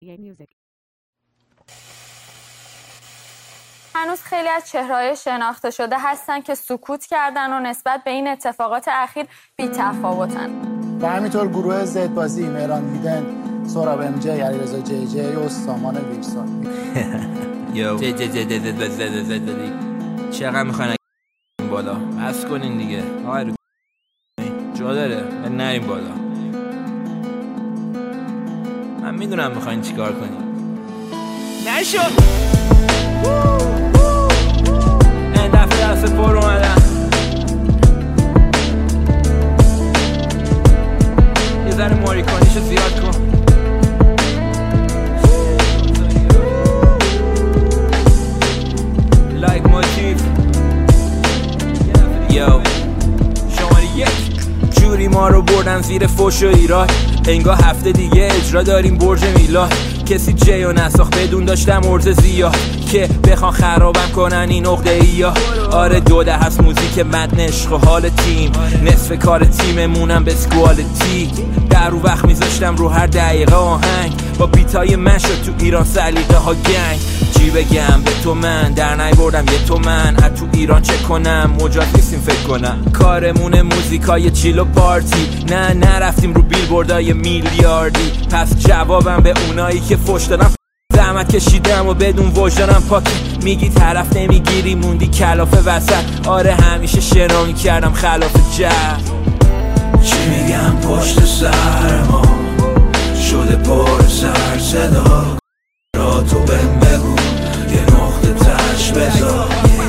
هنوز خیلی از چهره‌های شناخته شده هستن که سکوت کردن و نسبت به این اتفاقات اخیر بی‌تفاوتن. و همینطور گروه زدبازی، مهران هیدن، سهراب ام جی، علیرضا جی جی و سامان ویرسان. یو زدبازی چقدر میخواین بالا بس کنین دیگه. آره جا داره نریم بالا. من میدونم میخواین چیکار کنین. نشد این دفعه دست پر اومدن. یه ذره ماری کنیشو زیاد کن. لایک موتیف یو شماره یک. جوری ما رو بردن زیر فوش و ایراد، انگار هفته دیگه اجرا داریم برج میلاد. کسی جیو نساخت بدون داشتم ارز زیاد که بخوان خرابم کنن این عقده ایا. آره دوده هست موزیک متن عشق و حال تیم، نصف کار تیممونم به سکوالتی. در رو وقت میذاشتم رو هر دقیقه آهنگ، با بیتای من شد تو ایران سلیقه ها گنگ. چی بگم به تو من در نیاوردم یه تومن، از تو ایران چه کنم مجاز نیستیم فکر کنم. کارمون موزیکای چیل و پارتی، نه نرفتیم رو بیلبوردای میلیاردی. پس جوابم به اونایی که فوش دادن زحمت کشیدم و بدون وجدانم پاکی. میگی طرف نمیگیری موندی کلافه وسط. آره همیشه شنا میکردم خلاف جهل. چی میگم پشت سر ما شده پر سر صدا، را تو بهم بگو یه نقطه تش بذار.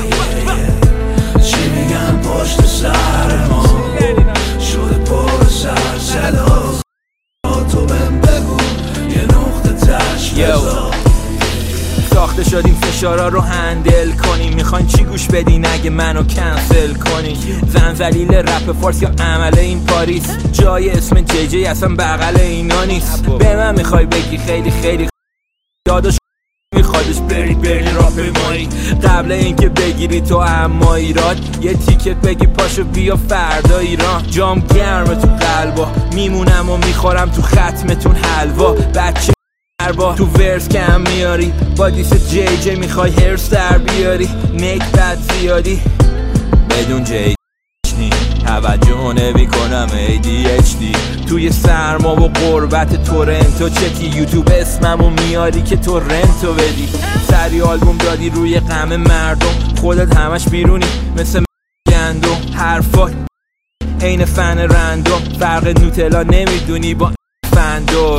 چی میگم پشت سر ما شده پر سر صدا، را تو بهم بگو یه نقطه تش بذار. ساخته شدیم فشارا رو هندل کنیم، میخواین چی گوش بدین اگه منو کنسل کنین. زنزلیل رپ فارس یا عمله این پاریس، جای اسم جی جی اصلا بغل اینا نیست. به من میخوای بگی خیلی خیلی داداش میخوادش بری راپ مایی. قبل اینکه بگیری تو اما ایراد یه تیکت بگی پاشو بیا فردا ایران. جام گرم تو قلبا میمونم و میخورم تو ختمتون حلوا. بچه تو ورس کم میاری با دیس جی جی میخوای هرس در بیاری. نیک بد زیادی بدون جی نی توجه نمی کنم ADHD. توی سرما و قربت تورنتو چکی یوتیوب اسممو میاری که تو رنتو بدی. سری آلبوم دادی روی غم مردم، خودت همش بیرونی مثل گندم. حرفا عین فن رندوم، فرق نوتلا نمیدونی با فندو.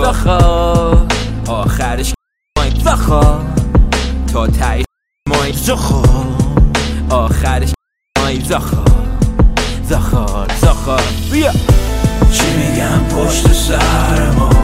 آخرش مای زخا تا تایش مای زخا. آخرش مای زخا بیا. چی میگم پشت سر ما